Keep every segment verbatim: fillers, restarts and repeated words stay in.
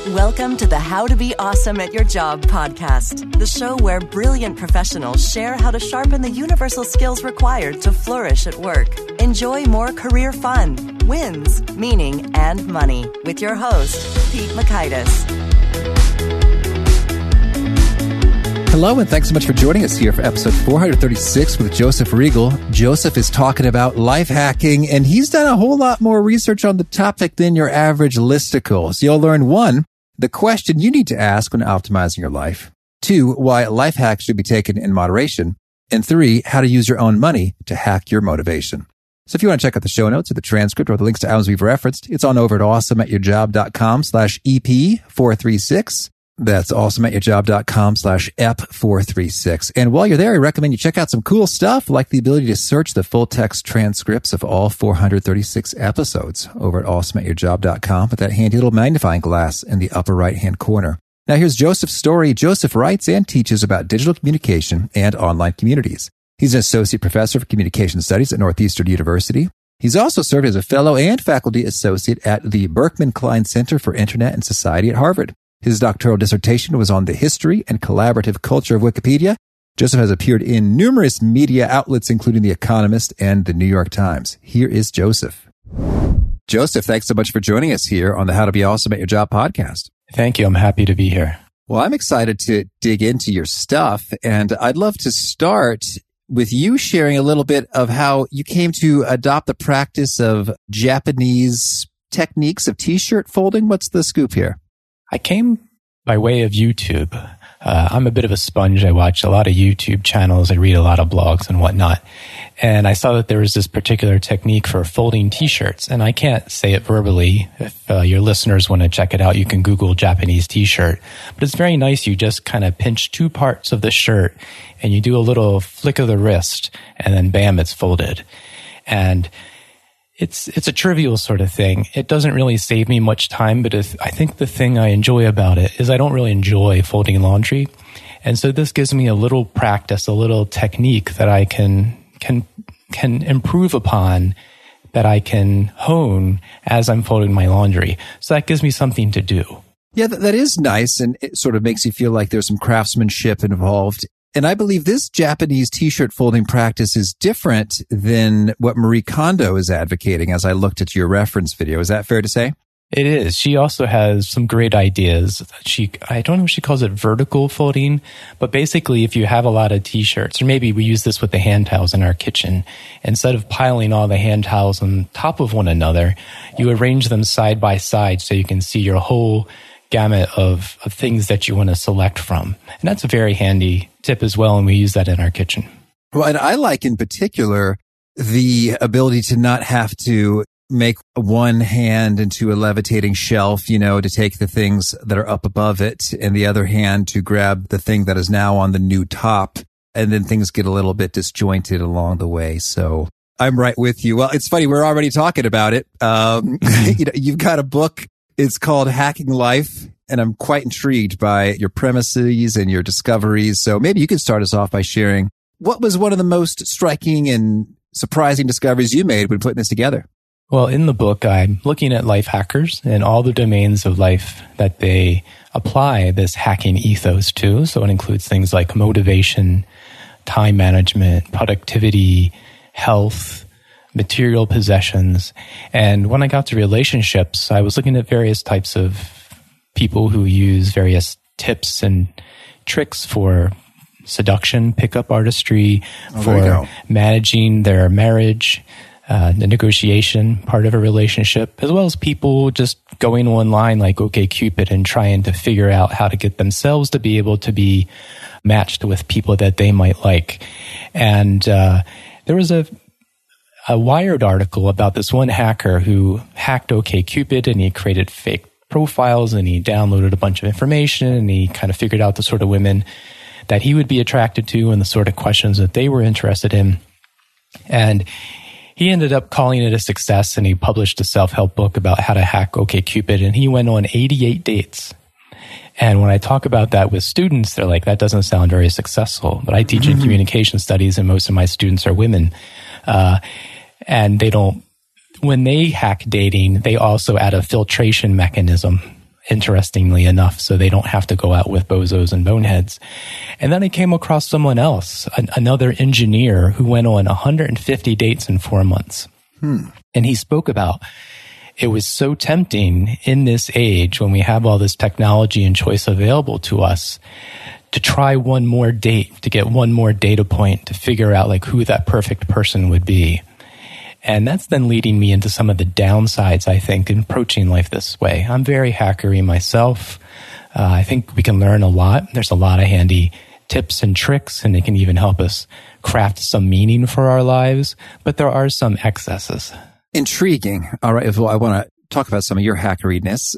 Welcome to the How to Be Awesome at Your Job podcast, the show where brilliant professionals share how to sharpen the universal skills required to flourish at work. Enjoy more career fun, wins, meaning, and money with your host, Pete Mockaitis. Hello, and thanks so much for joining us here for episode four thirty-six with Joseph Riegel. Joseph is talking about life hacking, and he's done a whole lot more research on the topic than your average listicle. So you'll learn, one, the question you need to ask when optimizing your life. Two, why life hacks should be taken in moderation. And three, how to use your own money to hack your motivation. So if you want to check out the show notes or the transcript or the links to items we've referenced, it's on over at awesomeatyourjob.com slash EP436. That's awesomeatyourjob.com slash EP436. And while you're there, I recommend you check out some cool stuff like the ability to search the full text transcripts of all four hundred thirty-six episodes over at awesomeatyourjob.com with that handy little magnifying glass in the upper right-hand corner. Now here's Joseph's story. Joseph writes and teaches about digital communication and online communities. He's an associate professor of communication studies at Northeastern University. He's also served as a fellow and faculty associate at the Berkman Klein Center for Internet and Society at Harvard. His doctoral dissertation was on the history and collaborative culture of Wikipedia. Joseph has appeared in numerous media outlets, including The Economist and The New York Times. Here is Joseph. Joseph, thanks so much for joining us here on the How to Be Awesome at Your Job podcast. Thank you. I'm happy to be here. Well, I'm excited to dig into your stuff, and I'd love to start with you sharing a little bit of how you came to adopt the practice of Japanese techniques of t-shirt folding. What's the scoop here? I came by way of YouTube. Uh, I'm a bit of a sponge. I watch a lot of YouTube channels. I read a lot of blogs and whatnot. And I saw that there was this particular technique for folding t-shirts. And I can't say it verbally. If uh, your listeners want to check it out, you can Google Japanese t-shirt. But it's very nice. You just kind of pinch two parts of the shirt and you do a little flick of the wrist and then bam, it's folded. And It's it's a trivial sort of thing. It doesn't really save me much time, but if, I think the thing I enjoy about it is I don't really enjoy folding laundry. And so this gives me a little practice, a little technique that I can can can improve upon, that I can hone as I'm folding my laundry. So that gives me something to do. Yeah, that, that is nice, and it sort of makes you feel like there's some craftsmanship involved. And I believe this Japanese t-shirt folding practice is different than what Marie Kondo is advocating as I looked at your reference video. Is that fair to say? It is. She also has some great ideas. She, I don't know if she calls it vertical folding, but basically if you have a lot of t-shirts, or maybe we use this with the hand towels in our kitchen, instead of piling all the hand towels on top of one another, you arrange them side by side so you can see your whole gamut of, of things that you want to select from. And that's a very handy tip as well, and we use that in our kitchen. Well, and I like in particular the ability to not have to make one hand into a levitating shelf, you know, to take the things that are up above it, and the other hand to grab the thing that is now on the new top, and then things get a little bit disjointed along the way. So I'm right with you. Well, it's funny, we're already talking about it. Um, you know, you've got a book. It's called Hacking Life, and I'm quite intrigued by your premises and your discoveries. So maybe you could start us off by sharing what was one of the most striking and surprising discoveries you made when putting this together? Well, in the book, I'm looking at life hackers and all the domains of life that they apply this hacking ethos to. So it includes things like motivation, time management, productivity, health, material possessions. And when I got to relationships, I was looking at various types of people who use various tips and tricks for seduction, pickup artistry, oh, for managing their marriage, uh, the negotiation part of a relationship, as well as people just going online like OkCupid and trying to figure out how to get themselves to be able to be matched with people that they might like. And uh, there was a a Wired article about this one hacker who hacked OkCupid, and he created fake profiles, and he downloaded a bunch of information, and he kind of figured out the sort of women that he would be attracted to and the sort of questions that they were interested in. And he ended up calling it a success, and he published a self-help book about how to hack OkCupid, and he went on eighty-eight dates. And when I talk about that with students, they're like, that doesn't sound very successful. But I teach in communication studies, and most of my students are women. Uh, and they don't, when they hack dating, they also add a filtration mechanism. interestingly enough, so they don't have to go out with bozos and boneheads. And then I came across someone else, an, another engineer who went on one hundred fifty dates in four months. Hmm. And he spoke about it was so tempting in this age when we have all this technology and choice available to us to try one more date, to get one more data point, to figure out like who that perfect person would be. And that's then leading me into some of the downsides, I think, in approaching life this way. I'm very hackery myself. Uh, I think we can learn a lot. There's a lot of handy tips and tricks, and it can even help us craft some meaning for our lives. But there are some excesses. Intriguing. All right. Well, I want to talk about some of your hackeriness,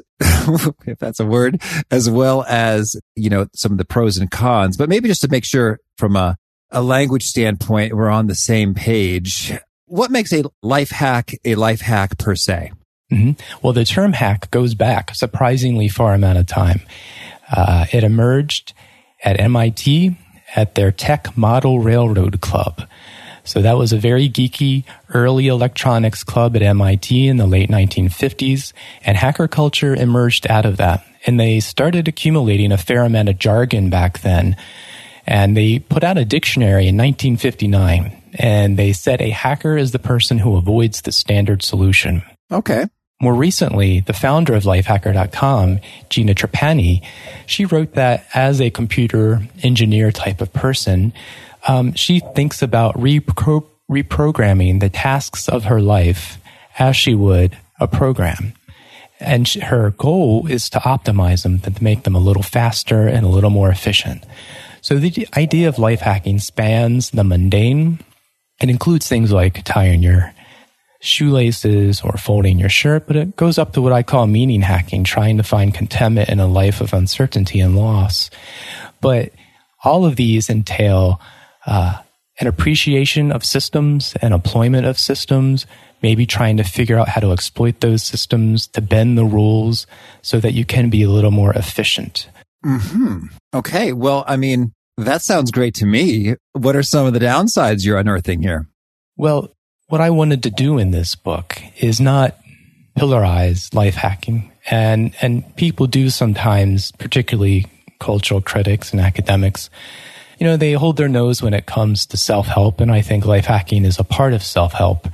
if that's a word, as well as, you know, some of the pros and cons. But maybe just to make sure from a, a language standpoint, we're on the same page. What makes a life hack a life hack per se? Mm-hmm. Well, the term hack goes back a surprisingly far amount of time. Uh, it emerged at M I T at their Tech Model Railroad Club. So that was a very geeky early electronics club at M I T in the late nineteen fifties, and hacker culture emerged out of that. And they started accumulating a fair amount of jargon back then. And they put out a dictionary in nineteen fifty-nine. And they said a hacker is the person who avoids the standard solution. Okay. More recently, the founder of Lifehacker dot com, Gina Trapani, she wrote that as a computer engineer type of person, um, she thinks about repro- reprogramming the tasks of her life as she would a program. And she, her goal is to optimize them, to make them a little faster and a little more efficient. So the idea of life hacking spans the mundane. It includes things like tying your shoelaces or folding your shirt, but it goes up to what I call meaning hacking, trying to find contentment in a life of uncertainty and loss. But all of these entail uh, an appreciation of systems and employment of systems, maybe trying to figure out how to exploit those systems to bend the rules so that you can be a little more efficient. Hmm. Okay. Well, I mean, that sounds great to me. What are some of the downsides you're unearthing here? Well, what I wanted to do in this book is not pillarize life hacking. And, and people do sometimes, particularly cultural critics and academics, you know, they hold their nose when it comes to self-help. And I think life hacking is a part of self-help.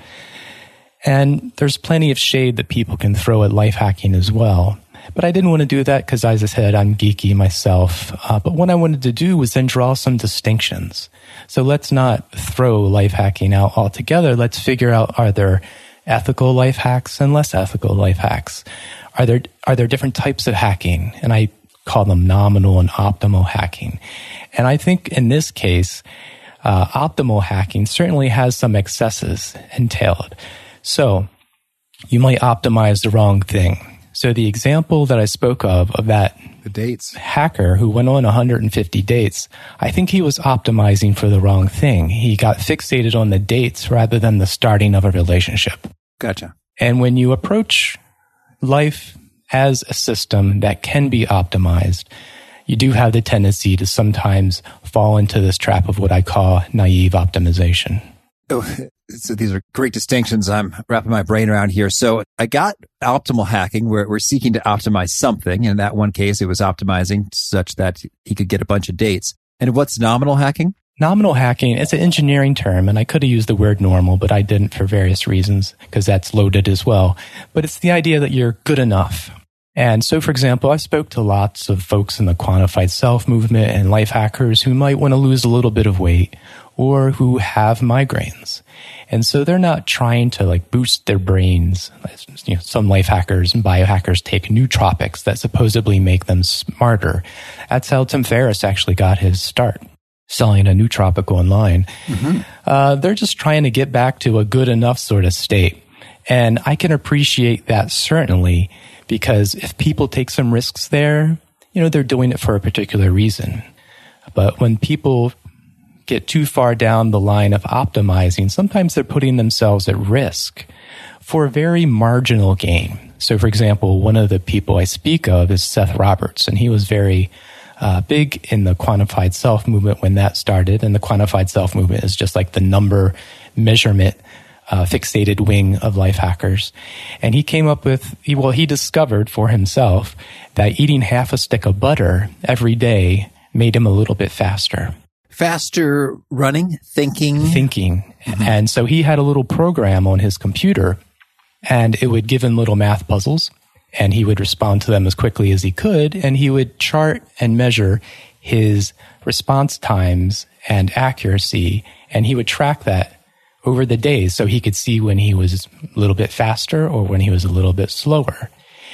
And there's plenty of shade that people can throw at life hacking as well. But I didn't want to do that because, as I said, I'm geeky myself. Uh, but what I wanted to do was then draw some distinctions. So let's not throw life hacking out altogether. Let's figure out, are there ethical life hacks and less ethical life hacks? Are there are there different types of hacking? And I call them nominal and optimal hacking. And I think in this case, uh, optimal hacking certainly has some excesses entailed. So you might optimize the wrong thing. So the example that I spoke of, of that the dates hacker who went on one hundred fifty dates, I think he was optimizing for the wrong thing. He got fixated on the dates rather than the starting of a relationship. Gotcha. And when you approach life as a system that can be optimized, you do have the tendency to sometimes fall into this trap of what I call naive optimization. Oh, so these are great distinctions. I'm wrapping my brain around here. So I got optimal hacking where we're seeking to optimize something. In that one case, it was optimizing such that he could get a bunch of dates. And what's nominal hacking? Nominal hacking, it's an engineering term, and I could have used the word normal, but I didn't for various reasons because that's loaded as well. But it's the idea that you're good enough. And so, for example, I spoke to lots of folks in the quantified self movement and life hackers who might want to lose a little bit of weight or who have migraines. And so they're not trying to like boost their brains. You know, some life hackers and biohackers take nootropics that supposedly make them smarter. That's how Tim Ferriss actually got his start, selling a nootropic online. Mm-hmm. Uh, they're just trying to get back to a good enough sort of state. And I can appreciate that certainly, because if people take some risks there, you know, they're doing it for a particular reason. But when people get too far down the line of optimizing, sometimes they're putting themselves at risk for a very marginal gain. So, for example, one of the people I speak of is Seth Roberts, and he was very uh, big in the quantified self movement when that started. And the quantified self movement is just like the number measurement uh, fixated wing of life hackers. And he came up with, well, he discovered for himself that eating half a stick of butter every day made him a little bit faster. Faster running, thinking? Thinking. Mm-hmm. And so he had a little program on his computer, and it would give him little math puzzles, and he would respond to them as quickly as he could, and he would chart and measure his response times and accuracy, and he would track that over the days so he could see when he was a little bit faster or when he was a little bit slower.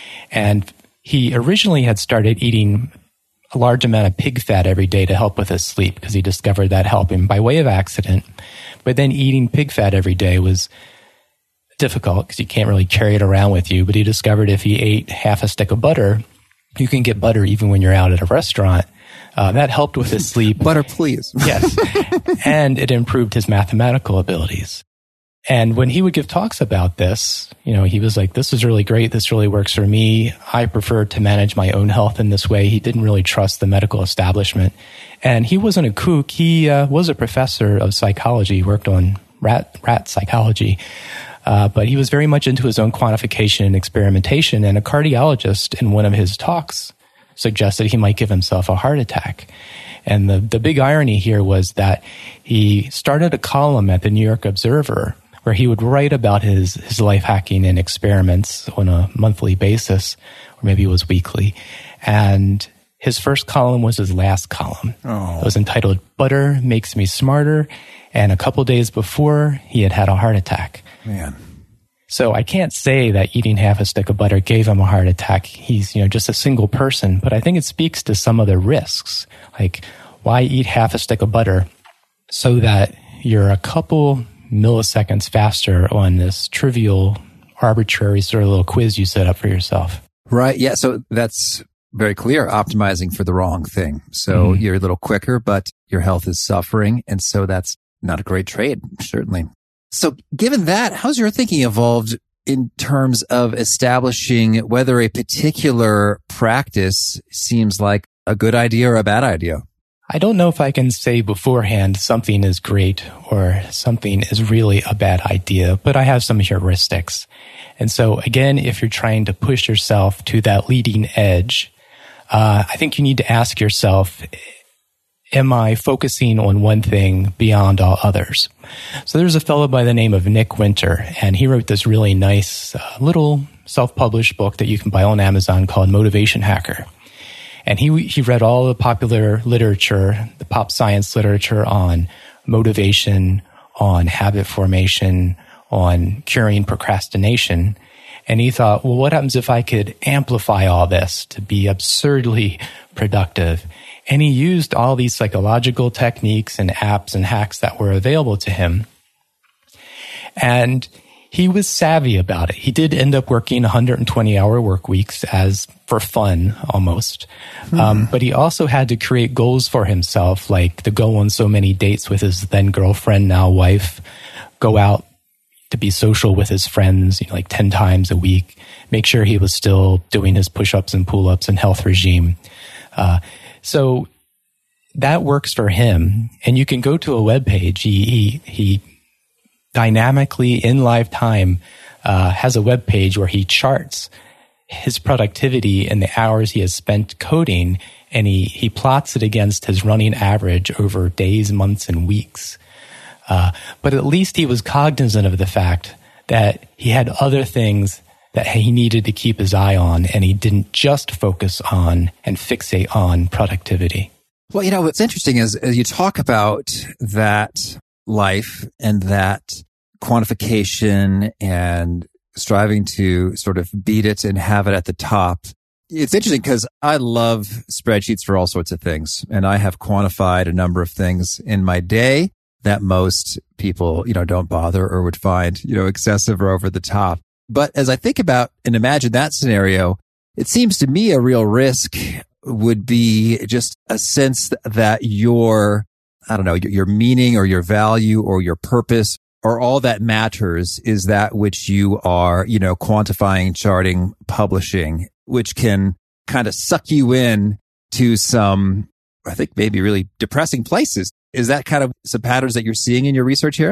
And he originally had started eating a large amount of pig fat every day to help with his sleep because he discovered that helped him by way of accident. But then eating pig fat every day was difficult because you can't really carry it around with you. But he discovered if he ate half a stick of butter, you can get butter even when you're out at a restaurant. Uh, that helped with his sleep. Butter, please. Yes. And it improved his mathematical abilities. And when he would give talks about this, you know, he was like, this is really great. This really works for me. I prefer to manage my own health in this way. He didn't really trust the medical establishment. And he wasn't a kook. He uh, was a professor of psychology, worked on rat, rat psychology. Uh, but he was very much into his own quantification and experimentation. And a cardiologist in one of his talks suggested he might give himself a heart attack. And the, the big irony here was that he started a column at the New York Observer where he would write about his, his life hacking and experiments on a monthly basis, or maybe it was weekly. And his first column was his last column. Oh. It was entitled, Butter Makes Me Smarter. And a couple days before, he had had a heart attack. Man. So I can't say that eating half a stick of butter gave him a heart attack. He's, you know, just a single person, but I think it speaks to some of the risks. Like, why eat half a stick of butter so that you're a couple milliseconds faster on this trivial, arbitrary sort of little quiz you set up for yourself? Right. Yeah. So that's very clear, optimizing for the wrong thing. So mm. you're a little quicker, but your health is suffering. And so that's not a great trade, certainly. So given that, how's your thinking evolved in terms of establishing whether a particular practice seems like a good idea or a bad idea? I don't know if I can say beforehand something is great or something is really a bad idea, but I have some heuristics. And so again, if you're trying to push yourself to that leading edge, uh, I think you need to ask yourself, am I focusing on one thing beyond all others? So there's a fellow by the name of Nick Winter, and he wrote this really nice uh, little self-published book that you can buy on Amazon called Motivation Hacker. And he he read all the popular literature, the pop science literature on motivation, on habit formation, on curing procrastination. And he thought, well, what happens if I could amplify all this to be absurdly productive? And he used all these psychological techniques and apps and hacks that were available to him. And he was savvy about it. He did end up working one hundred twenty hour work weeks as for fun almost. Mm-hmm. Um, but he also had to create goals for himself, like to go on so many dates with his then girlfriend, now wife, go out to be social with his friends, you know, like ten times a week, make sure he was still doing his push-ups and pull-ups and health regime. Uh, So that works for him. And you can go to a web page. He, he, he dynamically in live time uh, has a web page where he charts his productivity and the hours he has spent coding, and he, he plots it against his running average over days, months, and weeks. Uh, but at least he was cognizant of the fact that he had other things that he needed to keep his eye on, and he didn't just focus on and fixate on productivity. Well, you know, what's interesting is as you talk about that life and that quantification and striving to sort of beat it and have it at the top. It's interesting because I love spreadsheets for all sorts of things. And I have quantified a number of things in my day that most people, you know, don't bother or would find, you know, excessive or over the top. But as I think about and imagine that scenario, it seems to me a real risk would be just a sense that your, I don't know, your meaning or your value or your purpose or all that matters is that which you are, you know, quantifying, charting, publishing, which can kind of suck you in to some, I think maybe really depressing places. Is that kind of some patterns that you're seeing in your research here?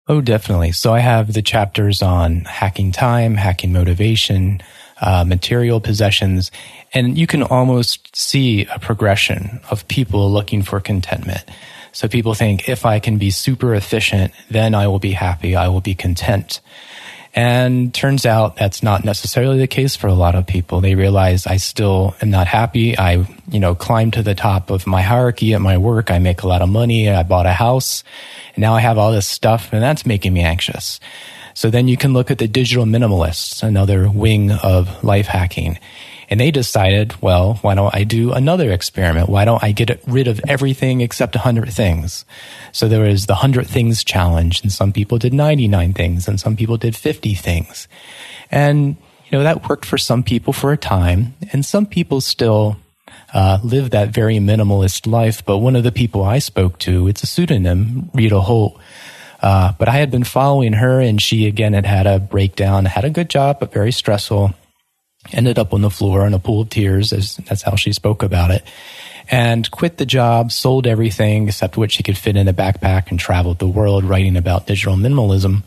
Oh, definitely. So I have the chapters on hacking time, hacking motivation, uh, material possessions, and you can almost see a progression of people looking for contentment. So people think, if I can be super efficient, then I will be happy, I will be content. And turns out that's not necessarily the case for a lot of people. They realize I still am not happy. I, you know, climbed to the top of my hierarchy at my work. I make a lot of money. I bought a house. And now I have all this stuff, and that's making me anxious. So then you can look at the digital minimalists, another wing of life hacking. And they decided, well, why don't I do another experiment? Why don't I get rid of everything except one hundred things? So there was the one hundred things challenge, and some people did ninety-nine things, and some people did fifty things. And, you know, that worked for some people for a time, and some people still uh, live that very minimalist life. But one of the people I spoke to, it's a pseudonym, Rita Holt, uh, but I had been following her, and she, again, had had a breakdown, had a good job, but very stressful. Ended up on the floor in a pool of tears, as that's how she spoke about it, and quit the job, sold everything except what she could fit in a backpack, and traveled the world writing about digital minimalism.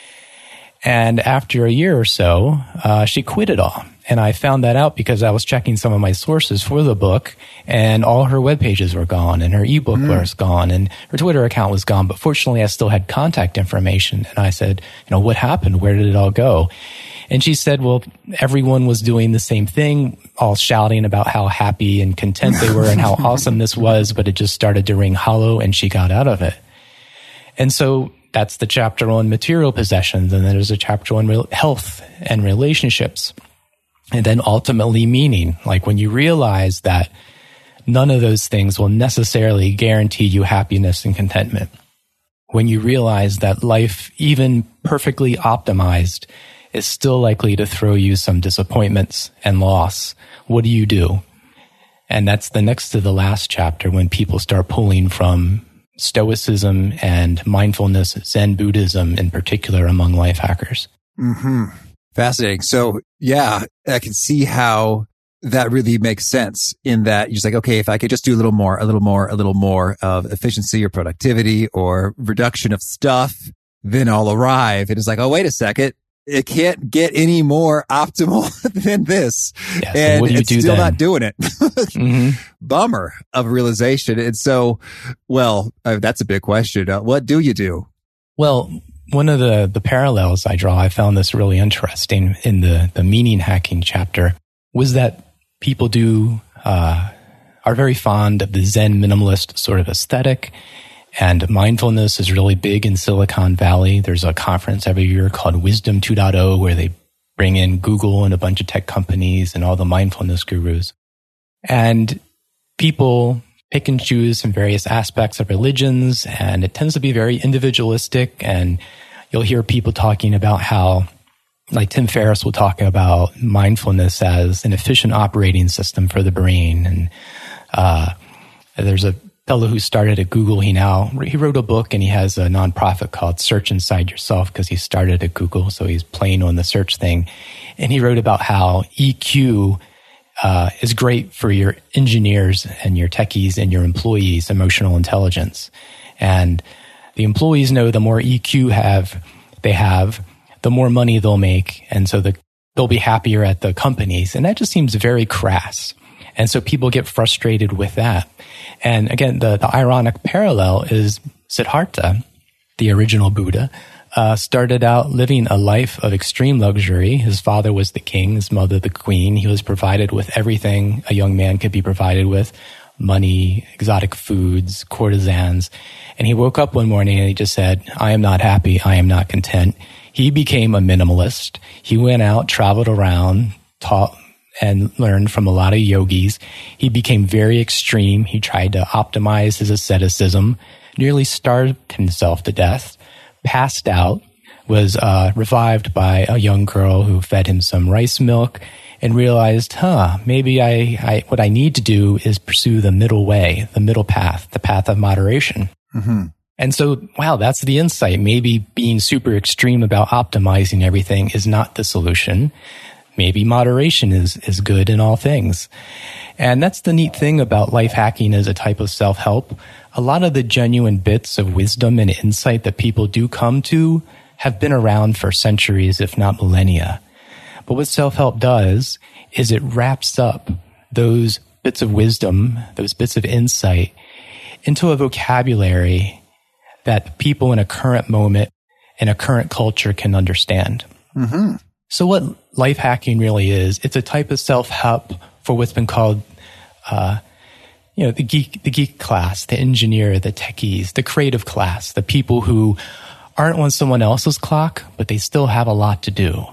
And after a year or so, uh, she quit it all. And I found that out because I was checking some of my sources for the book, and all her web pages were gone, and her ebook mm. was gone, and her Twitter account was gone. But fortunately, I still had contact information. And I said, you know, what happened? Where did it all go? And she said, well, everyone was doing the same thing, all shouting about how happy and content they were and how awesome this was, but it just started to ring hollow, and she got out of it. And so that's the chapter on material possessions. And then there's a chapter on real health and relationships. And then ultimately meaning, like when you realize that none of those things will necessarily guarantee you happiness and contentment. When you realize that life, even perfectly optimized, is still likely to throw you some disappointments and loss. What do you do? And that's the next to the last chapter, when people start pulling from Stoicism and mindfulness, Zen Buddhism in particular, among life hackers. Mm-hmm. Fascinating. So yeah, I can see how that really makes sense, in that you're just like, okay, if I could just do a little more, a little more, a little more of efficiency or productivity or reduction of stuff, then I'll arrive. It is like, oh, wait a second. It can't get any more optimal than this. Yeah, so and what do you it's do still then? not doing it. mm-hmm. Bummer of realization. And so, well, uh, that's a big question. Uh, what do you do? Well, one of the, the parallels I draw, I found this really interesting in the, the meaning hacking chapter, was that people do, uh, are very fond of the Zen minimalist sort of aesthetic. And mindfulness is really big in Silicon Valley. There's a conference every year called Wisdom two point oh, where they bring in Google and a bunch of tech companies and all the mindfulness gurus. And people pick and choose from various aspects of religions, and it tends to be very individualistic. And you'll hear people talking about how, like Tim Ferriss will talk about mindfulness as an efficient operating system for the brain. And uh, there's a fellow who started at Google. He now, he wrote a book, and he has a nonprofit called Search Inside Yourself, because he started at Google. So he's playing on the search thing. And he wrote about how E Q uh, is great for your engineers and your techies and your employees' emotional intelligence. And the employees know the more E Q have, they have, the more money they'll make. And so the, they'll be happier at the companies. And that just seems very crass. And so people get frustrated with that. And again, the, the ironic parallel is Siddhartha, the original Buddha, uh, started out living a life of extreme luxury. His father was the king, his mother the queen. He was provided with everything a young man could be provided with: money, exotic foods, courtesans. And he woke up one morning and he just said, I am not happy. I am not content. He became a minimalist. He went out, traveled around, taught and learned from a lot of yogis. He became very extreme. He tried to optimize his asceticism, nearly starved himself to death, passed out, was uh, revived by a young girl who fed him some rice milk, and realized, huh, maybe I, I what I need to do is pursue the middle way, the middle path, the path of moderation. Mm-hmm. And so, wow, that's the insight. Maybe being super extreme about optimizing everything is not the solution. maybe moderation is, is good in all things. And that's the neat thing about life hacking as a type of self-help. A lot of the genuine bits of wisdom and insight that people do come to have been around for centuries, if not millennia. But what self-help does is it wraps up those bits of wisdom, those bits of insight, into a vocabulary that people in a current moment, in a current culture can understand. Mm-hmm. So what life hacking really is, it's a type of self-help for what's been called, uh, you know, the geek, the geek class, the engineer, the techies, the creative class, the people who aren't on someone else's clock, but they still have a lot to do.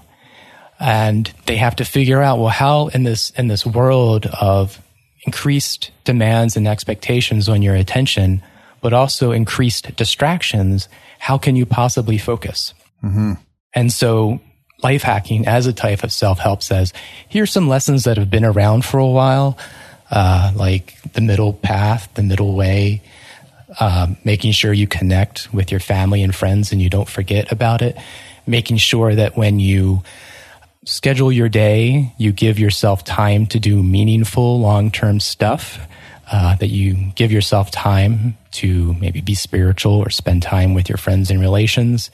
And they have to figure out, well, how in this, in this world of increased demands and expectations on your attention, but also increased distractions, how can you possibly focus? Mm-hmm. And so life hacking as a type of self-help says, here's some lessons that have been around for a while, uh, like the middle path, the middle way, uh, making sure you connect with your family and friends and you don't forget about it, making sure that when you schedule your day, you give yourself time to do meaningful long-term stuff, uh, that you give yourself time to maybe be spiritual or spend time with your friends and relations.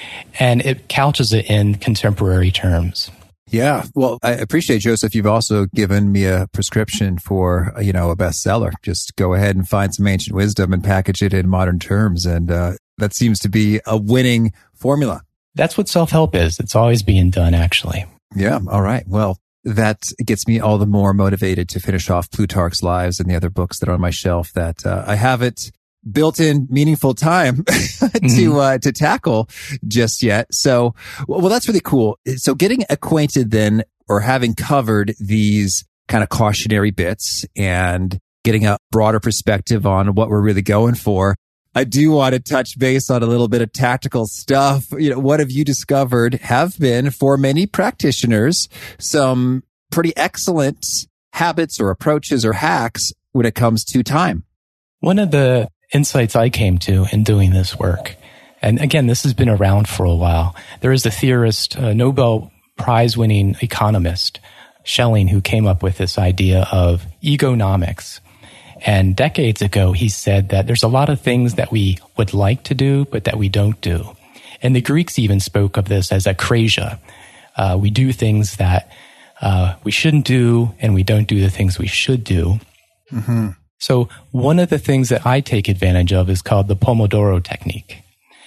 And it couches it in contemporary terms. Yeah. Well, I appreciate, Joseph, you've also given me a prescription for, you know, a bestseller. Just go ahead and find some ancient wisdom and package it in modern terms. And uh, that seems to be a winning formula. That's what self-help is. It's always being done, actually. Yeah. All right. Well, that gets me all the more motivated to finish off Plutarch's Lives and the other books that are on my shelf that uh, I haven't built-in meaningful time to mm-hmm. uh, to tackle just yet. So, well, that's really cool. So getting acquainted then, or having covered these kind of cautionary bits and getting a broader perspective on what we're really going for, I do want to touch base on a little bit of tactical stuff. You know, what have you discovered have been, for many practitioners, some pretty excellent habits or approaches or hacks when it comes to time? One of the insights I came to in doing this work, and again, this has been around for a while. There is a theorist, a Nobel Prize-winning economist, Schelling, who came up with this idea of egonomics. And decades ago, he said that there's a lot of things that we would like to do, but that we don't do. And the Greeks even spoke of this as akrasia. Uh, we do things that uh, we shouldn't do, and we don't do the things we should do. Mm-hmm. So one of the things that I take advantage of is called the Pomodoro technique.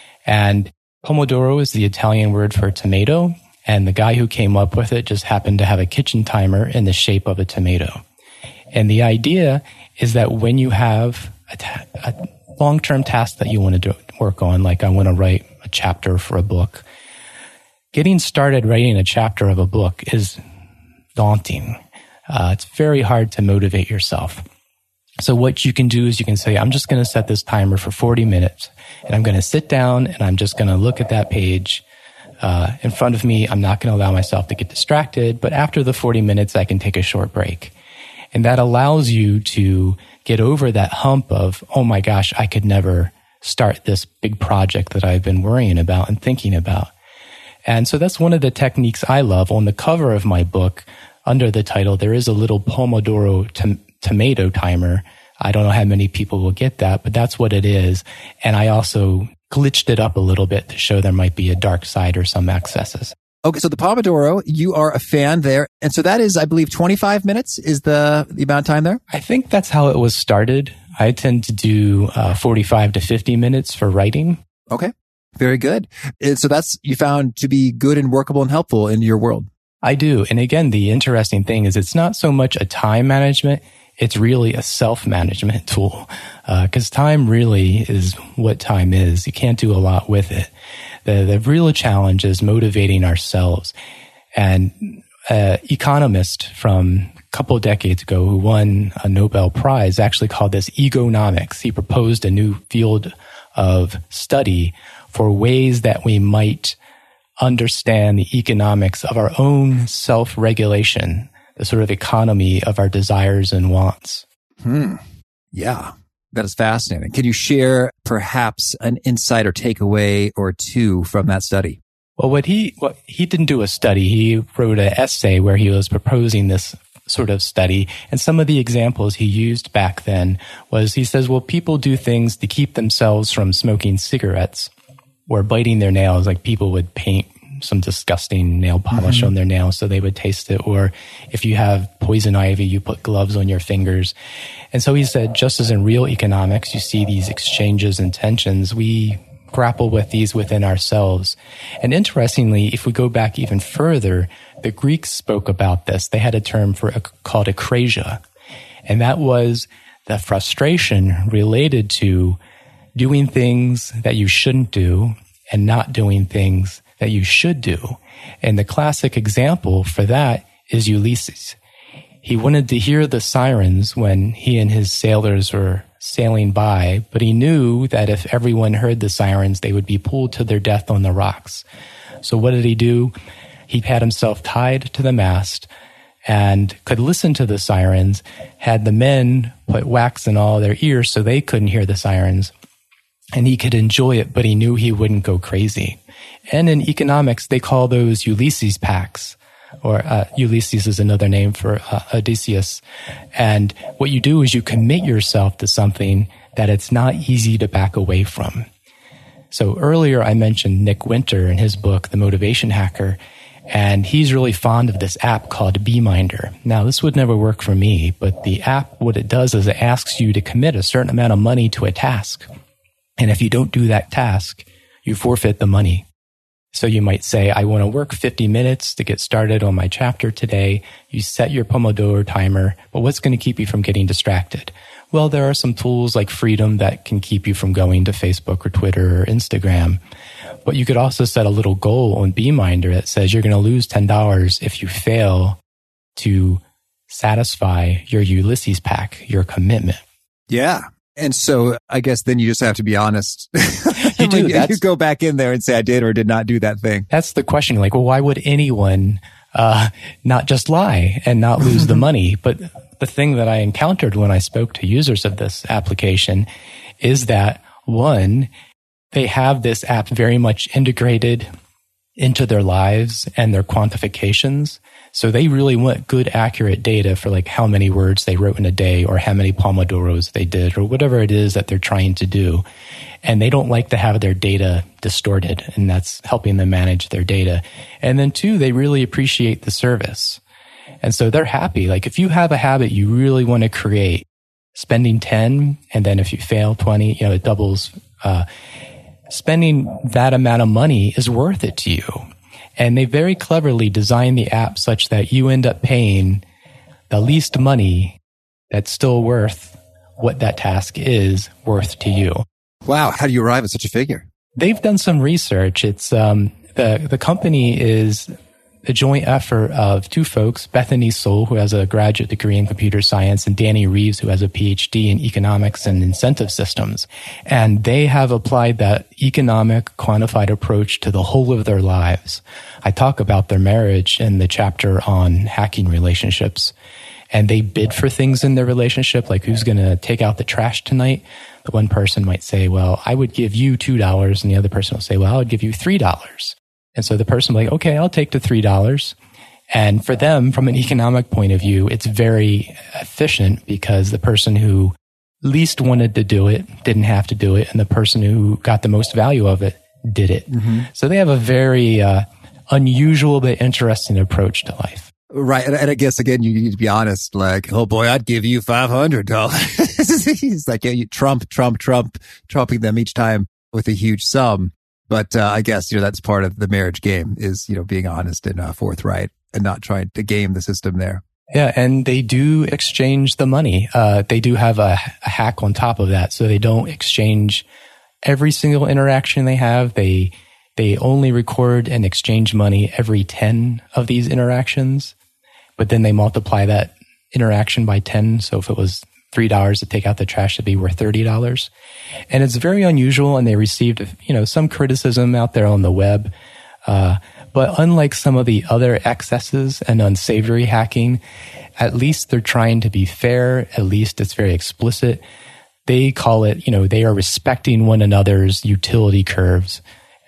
And Pomodoro is the Italian word for tomato. And the guy who came up with it just happened to have a kitchen timer in the shape of a tomato. And the idea is that when you have a, ta- a long-term task that you want to do, work on, like I want to write a chapter for a book, getting started writing a chapter of a book is daunting. Uh, it's very hard to motivate yourself. So what you can do is you can say, I'm just going to set this timer for forty minutes, and I'm going to sit down and I'm just going to look at that page uh, in front of me. I'm not going to allow myself to get distracted, but after the forty minutes, I can take a short break. And that allows you to get over that hump of, oh my gosh, I could never start this big project that I've been worrying about and thinking about. And so that's one of the techniques I love. On the cover of my book, under the title, there is a little Pomodoro to- tomato timer. I don't know how many people will get that, but that's what it is. And I also glitched it up a little bit to show there might be a dark side or some excesses. Okay, so the Pomodoro, you are a fan there. And so that is, I believe, twenty-five minutes is the, the amount of time there? I think that's how it was started. I tend to do uh, forty-five to fifty minutes for writing. Okay, very good. And so that's, you found to be good and workable and helpful in your world. I do. And again, the interesting thing is it's not so much a time management, it's really a self-management tool. Because uh, time really is what time is. You can't do a lot with it. The, the real challenge is motivating ourselves. And an economist from a couple of decades ago who won a Nobel Prize actually called this egonomics. He proposed a new field of study for ways that we might understand the economics of our own self-regulation, the sort of economy of our desires and wants. Hmm. Yeah. That is fascinating. Can you share perhaps an insight or takeaway or two from that study? Well, what he what he didn't do a study. He wrote an essay where he was proposing this sort of study. And some of the examples he used back then was, he says, well, people do things to keep themselves from smoking cigarettes or biting their nails. Like people would paint some disgusting nail polish mm-hmm. on their nails so they would taste it. Or if you have poison ivy, you put gloves on your fingers. And so he said, just as in real economics, you see these exchanges and tensions, we grapple with these within ourselves. And interestingly, if we go back even further, the Greeks spoke about this. They had a term for called akrasia. And that was the frustration related to doing things that you shouldn't do and not doing things that you should do. And the classic example for that is Ulysses. He wanted to hear the sirens when he and his sailors were sailing by, but he knew that if everyone heard the sirens, they would be pulled to their death on the rocks. So what did he do? He had himself tied to the mast and could listen to the sirens, had the men put wax in all their ears so they couldn't hear the sirens, and he could enjoy it, but he knew he wouldn't go crazy. And in economics, they call those Ulysses pacts, or uh, Ulysses is another name for uh, Odysseus. And what you do is you commit yourself to something that it's not easy to back away from. So earlier I mentioned Nick Winter in his book, The Motivation Hacker, and he's really fond of this app called Beeminder. Now, this would never work for me, but the app, what it does is it asks you to commit a certain amount of money to a task. And if you don't do that task, you forfeit the money. So you might say, I want to work fifty minutes to get started on my chapter today. You set your Pomodoro timer, but what's going to keep you from getting distracted? Well, there are some tools like Freedom that can keep you from going to Facebook or Twitter or Instagram. But you could also set a little goal on Beeminder that says you're going to lose ten dollars if you fail to satisfy your Ulysses pack, your commitment. Yeah. And so I guess then you just have to be honest. You do. You go back in there and say, I did or did not do that thing. That's the question. Like, well, why would anyone uh, not just lie and not lose the money? But the thing that I encountered when I spoke to users of this application is that, one, they have this app very much integrated into their lives and their quantifications. So they really want good, accurate data for like how many words they wrote in a day or how many Pomodoros they did or whatever it is that they're trying to do. And they don't like to have their data distorted, and that's helping them manage their data. And then two, they really appreciate the service. And so they're happy. Like if you have a habit you really want to create, spending ten, and then if you fail twenty, you know, it doubles. Uh, spending that amount of money is worth it to you. And they very cleverly designed the app such that you end up paying the least money that's still worth what that task is worth to you. Wow. How do you arrive at such a figure? They've done some research. It's um, the the company is a joint effort of two folks, Bethany Soul, who has a graduate degree in computer science, and Danny Reeves, who has a P H D in economics and incentive systems. And they have applied that economic quantified approach to the whole of their lives. I talk about their marriage in the chapter on hacking relationships. And they bid for things in their relationship, like who's going to take out the trash tonight. The one person might say, well, I would give you two dollars. And the other person will say, well, I would give you three dollars. And so the person will be like, okay, I'll take the three dollars. And for them, from an economic point of view, it's very efficient because the person who least wanted to do it didn't have to do it. And the person who got the most value of it did it. Mm-hmm. So they have a very uh, unusual but interesting approach to life. Right. And, and I guess, again, you need to be honest, like, oh boy, I'd give you five hundred dollars. He's like, yeah, you Trump, Trump, Trump, trumping them each time with a huge sum. But uh, I guess, you know, that's part of the marriage game is, you know, being honest and uh, forthright and not trying to game the system there. Yeah. And they do exchange the money. Uh, they do have a, a hack on top of that. So they don't exchange every single interaction they have. They, they only record and exchange money every ten of these interactions, but then they multiply that interaction by ten. So if it was three dollars to take out the trash, to be worth thirty dollars. And it's very unusual, and they received, you know, some criticism out there on the web. Uh, but unlike some of the other excesses and unsavory hacking, at least they're trying to be fair. At least it's very explicit. They call it, you know, they are respecting one another's utility curves.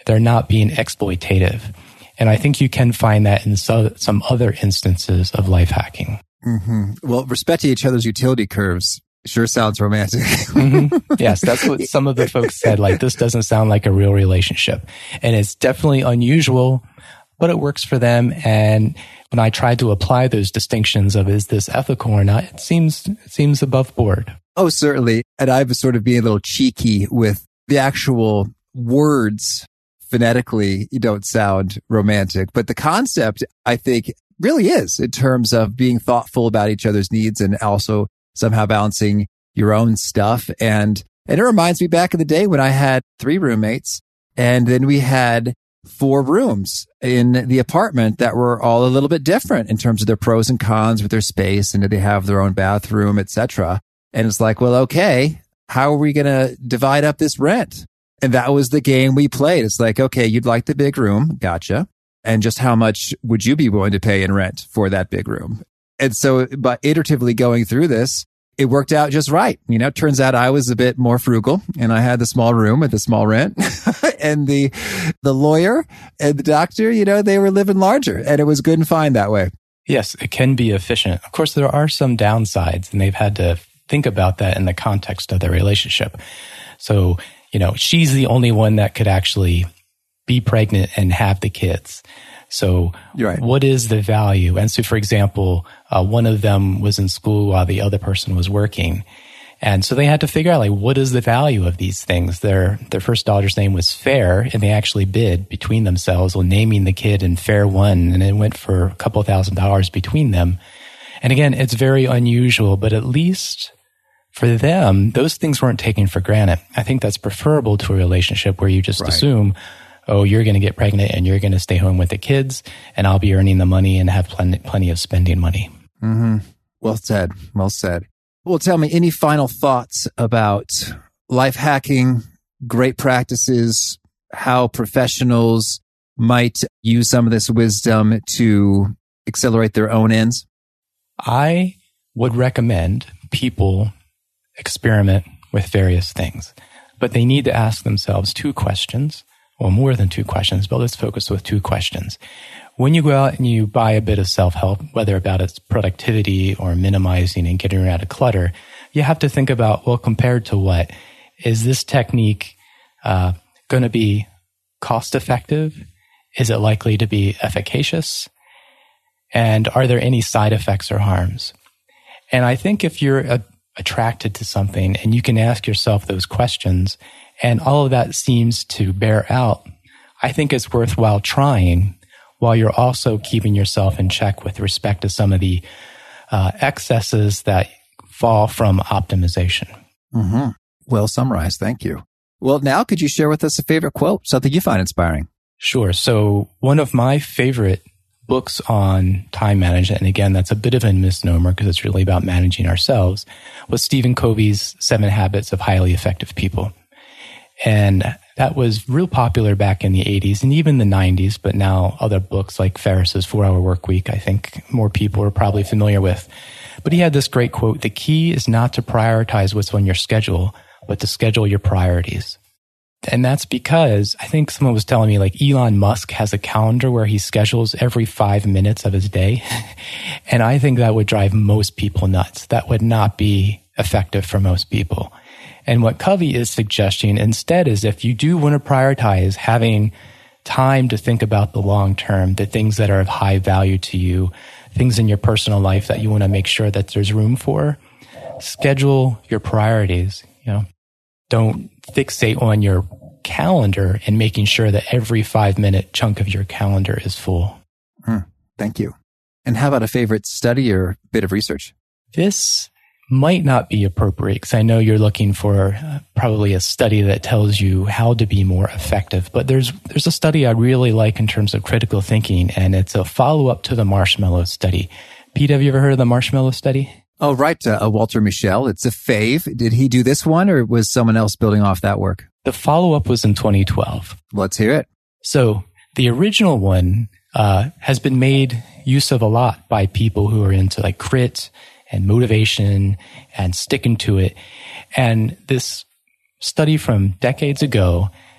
they're not being exploitative. And I think you can find that in so, some other instances of life hacking. Mm-hmm. Well, respecting each other's utility curves sure sounds romantic. Mm-hmm. Yes, that's what some of the folks said. Like, this doesn't sound like a real relationship. And it's definitely unusual, but it works for them. And when I tried to apply those distinctions of is this ethical or not, it seems it seems above board. Oh, certainly. And I was sort of being a little cheeky with the actual words. Phonetically, you don't sound romantic, but the concept, I think, really is in terms of being thoughtful about each other's needs and also somehow balancing your own stuff. And, and it reminds me back in the day when I had three roommates and then we had four rooms in the apartment that were all a little bit different in terms of their pros and cons with their space and did they have their own bathroom, et cetera. And it's like, well, okay, how are we going to divide up this rent? And that was the game we played. It's like, okay, you'd like the big room. Gotcha. And just how much would you be willing to pay in rent for that big room? And so by iteratively going through this, it worked out just right. You know, turns out I was a bit more frugal and I had the small room with the small rent and the, the lawyer and the doctor, you know, they were living larger and it was good and fine that way. Yes, it can be efficient. Of course, there are some downsides and they've had to think about that in the context of their relationship. So, you know, she's the only one that could actually be pregnant and have the kids. So right. What is the value? And so, for example, uh, one of them was in school while the other person was working. And so they had to figure out, like, what is the value of these things? Their their first daughter's name was Fair, and they actually bid between themselves on naming the kid, and Fair won, and it went for a couple of thousand dollars between them. And again, it's very unusual, but at least for them, those things weren't taken for granted. I think that's preferable to a relationship where you just right. assume, oh, you're going to get pregnant and you're going to stay home with the kids and I'll be earning the money and have plenty, plenty of spending money. Mm-hmm. Well said. Well said. Well, tell me, any final thoughts about life hacking, great practices, how professionals might use some of this wisdom to accelerate their own ends? I would recommend people experiment with various things, but they need to ask themselves two questions, or more than two questions, but let's focus with two questions. When you go out and you buy a bit of self-help, whether about its productivity or minimizing and getting rid of clutter, you have to think about, well, compared to what? Is this technique uh, going to be cost effective? Is it likely to be efficacious? And are there any side effects or harms? And I think if you're a attracted to something and you can ask yourself those questions and all of that seems to bear out, I think it's worthwhile trying while you're also keeping yourself in check with respect to some of the uh, excesses that fall from optimization. Mm-hmm. Well summarized. Thank you. Well, now could you share with us a favorite quote, something you find inspiring? Sure. So one of my favorite books on time management, and again, that's a bit of a misnomer because it's really about managing ourselves, was Stephen Covey's Seven Habits of Highly Effective People. And that was real popular back in the eighties and even the nineties, but now other books like Ferriss's four-Hour Work Week, I think more people are probably familiar with. But he had this great quote, "The key is not to prioritize what's on your schedule, but to schedule your priorities." And that's because I think someone was telling me, like, Elon Musk has a calendar where he schedules every five minutes of his day. And I think that would drive most people nuts. That would not be effective for most people. And what Covey is suggesting instead is if you do want to prioritize having time to think about the long term, the things that are of high value to you, things in your personal life that you want to make sure that there's room for, schedule your priorities. You know, don't fixate on your calendar and making sure that every five minute chunk of your calendar is full. Mm, thank you. And how about a favorite study or bit of research? This might not be appropriate because I know you're looking for uh, probably a study that tells you how to be more effective. But there's there's a study I really like in terms of critical thinking, and it's a follow-up to the marshmallow study. Pete, have you ever heard of the marshmallow study? Oh, right. Uh, Walter Mischel. It's a fave. Did he do this one or was someone else building off that work? The follow-up was in twenty twelve. Let's hear it. So the original one uh, has been made use of a lot by people who are into like grit and motivation and sticking to it. And this study from decades ago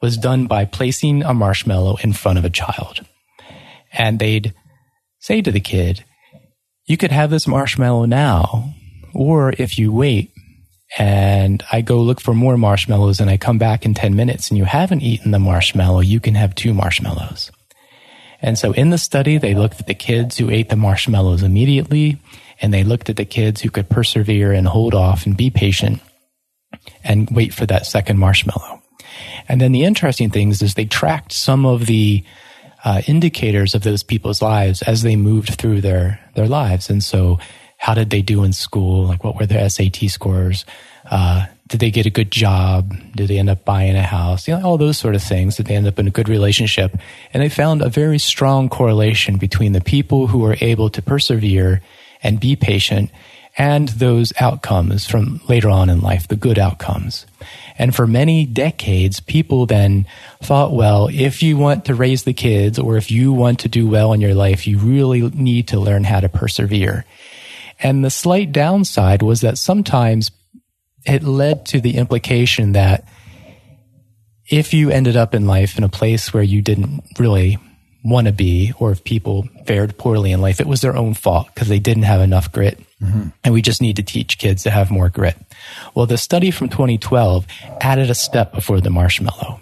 was done by placing a marshmallow in front of a child. And they'd say to the kid, you could have this marshmallow now, or if you wait and I go look for more marshmallows and I come back in ten minutes and you haven't eaten the marshmallow, you can have two marshmallows. And so in the study, they looked at the kids who ate the marshmallows immediately, and they looked at the kids who could persevere and hold off and be patient and wait for that second marshmallow. And then the interesting thing is, is they tracked some of the uh, indicators of those people's lives as they moved through their, their lives. And so how did they do in school? Like, what were their S A T scores? Uh, did they get a good job? Did they end up buying a house? You know, all those sort of things. Did they end up in a good relationship? And they found a very strong correlation between the people who were able to persevere and be patient and those outcomes from later on in life, the good outcomes. And for many decades, people then thought, well, if you want to raise the kids or if you want to do well in your life, you really need to learn how to persevere. And the slight downside was that sometimes it led to the implication that if you ended up in life in a place where you didn't really want to be, or if people fared poorly in life, it was their own fault because they didn't have enough grit. Mm-hmm. And we just need to teach kids to have more grit. Well, the study from twenty twelve added a step before the marshmallow.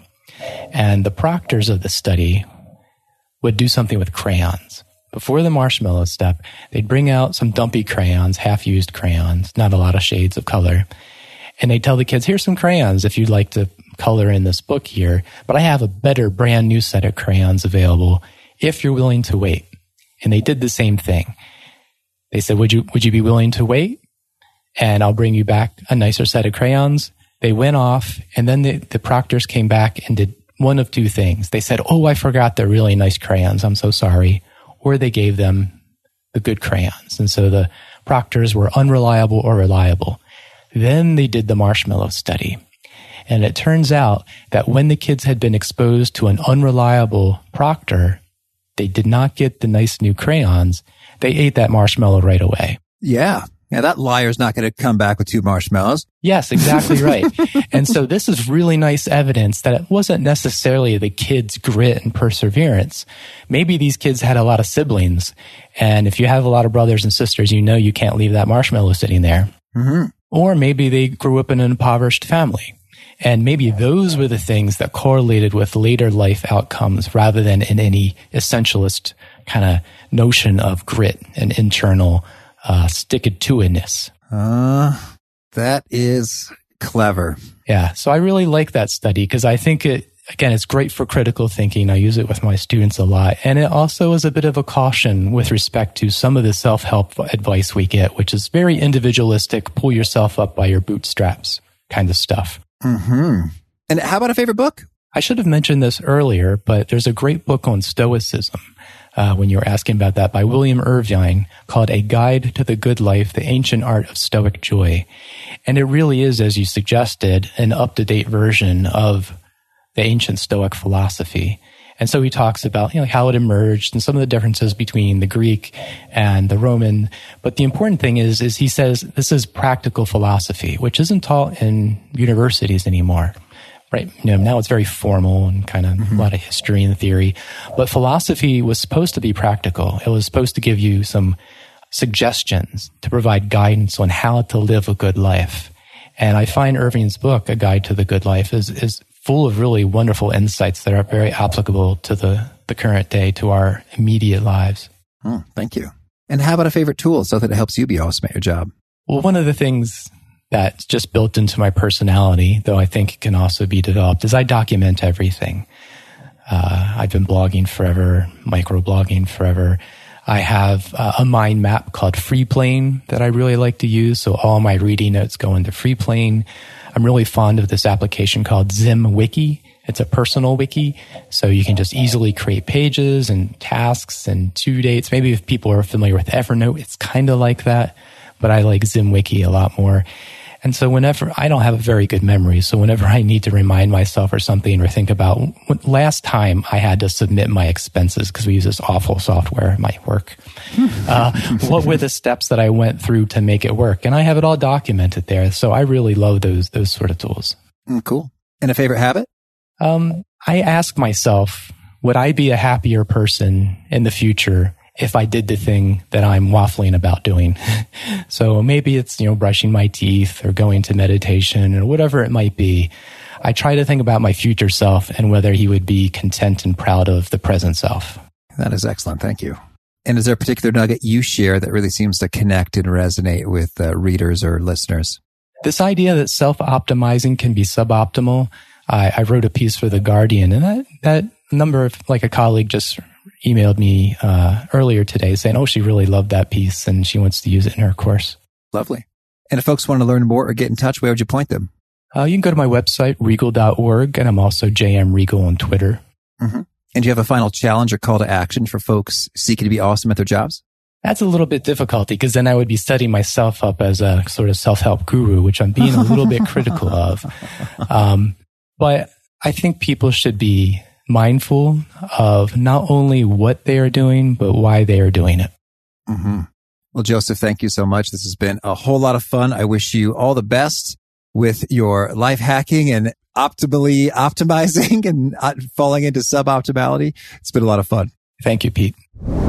And the proctors of the study would do something with crayons. Before the marshmallow step, they'd bring out some dumpy crayons, half-used crayons, not a lot of shades of color. And they'd tell the kids, here's some crayons if you'd like to color in this book here, but I have a better brand new set of crayons available if you're willing to wait. And they did the same thing. They said, would you, would you be willing to wait? And I'll bring you back a nicer set of crayons. They went off, and then the, the proctors came back and did one of two things. They said, oh, I forgot the really nice crayons. I'm so sorry. Or they gave them the good crayons. And so the proctors were unreliable or reliable. Then they did the marshmallow study. And it turns out that when the kids had been exposed to an unreliable proctor, they did not get the nice new crayons. They ate that marshmallow right away. Yeah. Yeah, that liar's not going to come back with two marshmallows. Yes, exactly right. And so this is really nice evidence that it wasn't necessarily the kids' grit and perseverance. Maybe these kids had a lot of siblings. And if you have a lot of brothers and sisters, you know you can't leave that marshmallow sitting there. Mm-hmm. Or maybe they grew up in an impoverished family. And maybe those were the things that correlated with later life outcomes rather than in any essentialist kind of notion of grit and internal uh, stick-it-to-itness. Uh, that is clever. Yeah. So I really like that study because I think it, again, it's great for critical thinking. I use it with my students a lot. And it also is a bit of a caution with respect to some of the self-help advice we get, which is very individualistic, pull yourself up by your bootstraps kind of stuff. Mm-hmm. And how about a favorite book? I should have mentioned this earlier, but there's a great book on Stoicism, uh, when you were asking about that, by William Irvine, called A Guide to the Good Life, The Ancient Art of Stoic Joy. And it really is, as you suggested, an up-to-date version of the ancient Stoic philosophy. And so he talks about, you know, how it emerged and some of the differences between the Greek and the Roman. But the important thing is, is he says this is practical philosophy, which isn't taught in universities anymore. Right. You know, now it's very formal and kind of mm-hmm. a lot of history and theory. But philosophy was supposed to be practical. It was supposed to give you some suggestions to provide guidance on how to live a good life. And I find Irving's book, A Guide to the Good Life, is, is full of really wonderful insights that are very applicable to the, the current day, to our immediate lives. Oh, thank you. And how about a favorite tool so that it helps you be awesome at your job? Well, one of the things that's just built into my personality, though I think it can also be developed, is I document everything. Uh, I've been blogging forever, microblogging forever. I have uh, a mind map called Freeplane that I really like to use. So all my reading notes go into Freeplane. I'm really fond of this application called ZimWiki. It's a personal wiki. So you can just easily create pages and tasks and due dates. Maybe if people are familiar with Evernote, it's kind of like that. But I like ZimWiki a lot more. And so whenever, I don't have a very good memory, so whenever I need to remind myself or something or think about, last time I had to submit my expenses because we use this awful software at my work. uh, what were the steps that I went through to make it work? And I have it all documented there. So I really love those those sort of tools. Mm, cool. And a favorite habit? Um, I ask myself, would I be a happier person in the future if I did the thing that I'm waffling about doing? So maybe it's, you know, brushing my teeth or going to meditation or whatever it might be. I try to think about my future self and whether he would be content and proud of the present self. That is excellent. Thank you. And is there a particular nugget you share that really seems to connect and resonate with uh, readers or listeners? This idea that self-optimizing can be suboptimal. I, I wrote a piece for The Guardian, and that, that number of, like a colleague just emailed me uh, earlier today saying, oh, she really loved that piece and she wants to use it in her course. Lovely. And if folks want to learn more or get in touch, where would you point them? Uh, you can go to my website, regal dot org, and I'm also J M Regal on Twitter. Mm-hmm. And do you have a final challenge or call to action for folks seeking to be awesome at their jobs? That's a little bit difficult because then I would be setting myself up as a sort of self-help guru, which I'm being a little bit critical of. Um, but I think people should be mindful of not only what they are doing, but why they are doing it. Mm-hmm. Well, Joseph, thank you so much. This has been a whole lot of fun. I wish you all the best with your life hacking and optimally optimizing and falling into suboptimality. It's been a lot of fun. Thank you, Pete.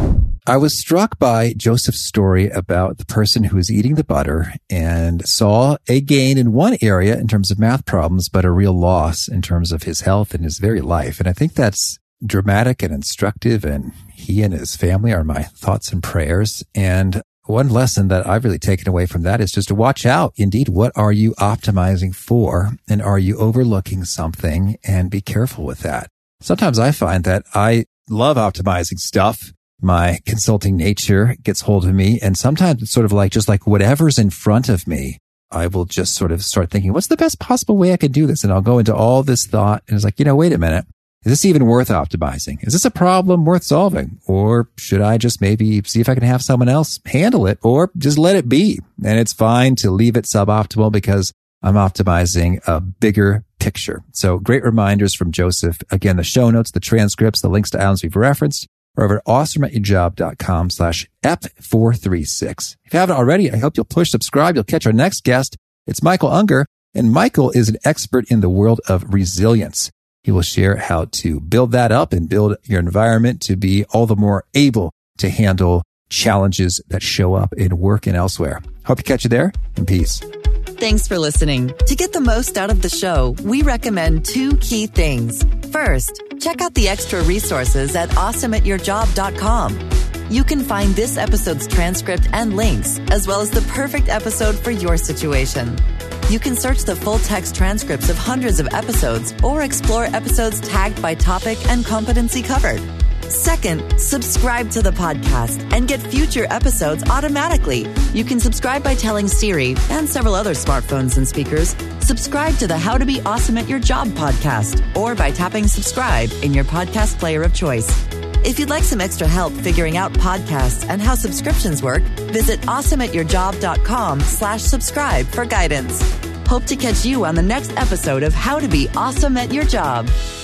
I was struck by Joseph's story about the person who was eating the butter and saw a gain in one area in terms of math problems, but a real loss in terms of his health and his very life. And I think that's dramatic and instructive, and he and his family are my thoughts and prayers. And one lesson that I've really taken away from that is just to watch out. Indeed, what are you optimizing for? And are you overlooking something? And be careful with that. Sometimes I find that I love optimizing stuff. My consulting nature gets hold of me. And sometimes it's sort of like, just like whatever's in front of me, I will just sort of start thinking, what's the best possible way I could do this? And I'll go into all this thought. And it's like, you know, wait a minute. Is this even worth optimizing? Is this a problem worth solving? Or should I just maybe see if I can have someone else handle it, or just let it be? And it's fine to leave it suboptimal because I'm optimizing a bigger picture. So great reminders from Joseph. Again, the show notes, the transcripts, the links to items we've referenced are over at awesome at your job dot com slash F four thirty-six. If you haven't already, I hope you'll push subscribe. You'll catch our next guest. It's Michael Unger, and Michael is an expert in the world of resilience. He will share how to build that up and build your environment to be all the more able to handle challenges that show up in work and elsewhere. Hope to catch you there, and peace. Thanks for listening. To get the most out of the show, we recommend two key things. First, check out the extra resources at awesome at your job dot com. You can find this episode's transcript and links, as well as the perfect episode for your situation. You can search the full text transcripts of hundreds of episodes or explore episodes tagged by topic and competency covered. Second, subscribe to the podcast and get future episodes automatically. You can subscribe by telling Siri and several other smartphones and speakers, subscribe to the How to Be Awesome at Your Job podcast, or by tapping subscribe in your podcast player of choice. If you'd like some extra help figuring out podcasts and how subscriptions work, visit awesome at your job dot com slash subscribe for guidance. Hope to catch you on the next episode of How to Be Awesome at Your Job.